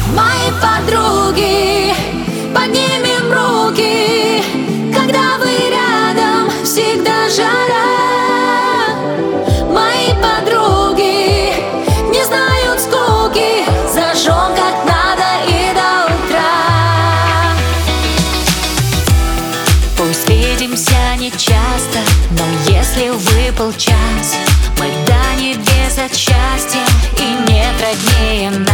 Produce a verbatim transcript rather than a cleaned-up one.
Мои подруги, поднимем руки, когда вы рядом, всегда жара. Мои подруги не знают скуки, зажжем как надо и до утра. Пусть видимся нечасто, но если выпал час, мы до небес от счастья, и нет роднее